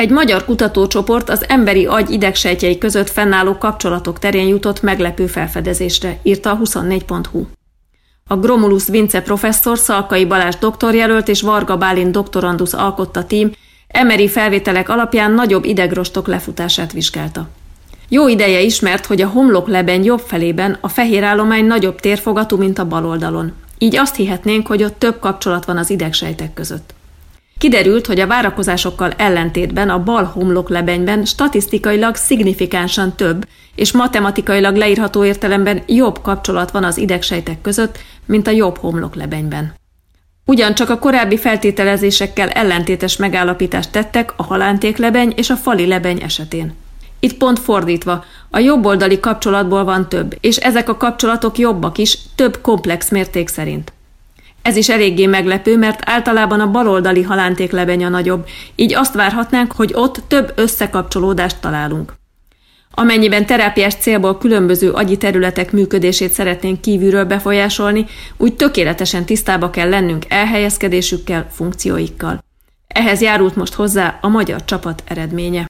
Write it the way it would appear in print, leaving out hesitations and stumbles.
Egy magyar kutatócsoport az emberi agy idegsejtjei között fennálló kapcsolatok terén jutott meglepő felfedezésre, írta a 24.hu. A Gromulus Vince professzor, Szalkai Balázs doktorjelölt és Varga Bálint doktorandusz alkotta tím MRI felvételek alapján nagyobb idegrostok lefutását vizsgálta. Jó ideje ismert, hogy a homloklebeny jobb felében a fehér állomány nagyobb térfogatú, mint a bal oldalon. Így azt hihetnénk, hogy ott több kapcsolat van az idegsejtek között. Kiderült, hogy a várakozásokkal ellentétben a bal homloklebenyben statisztikailag szignifikánsan több és matematikailag leírható értelemben jobb kapcsolat van az idegsejtek között, mint a jobb homloklebenyben. Ugyancsak a korábbi feltételezésekkel ellentétes megállapítást tettek a halántéklebeny és a fali lebeny esetén. Itt pont fordítva, a jobboldali kapcsolatból van több, és ezek a kapcsolatok jobbak is, több komplex mérték szerint. Ez is eléggé meglepő, mert általában a baloldali halántéklebeny a nagyobb, így azt várhatnánk, hogy ott több összekapcsolódást találunk. Amennyiben terápiás célból különböző agyi területek működését szeretnénk kívülről befolyásolni, úgy tökéletesen tisztába kell lennünk elhelyezkedésükkel, funkcióikkal. Ehhez járult most hozzá a magyar csapat eredménye.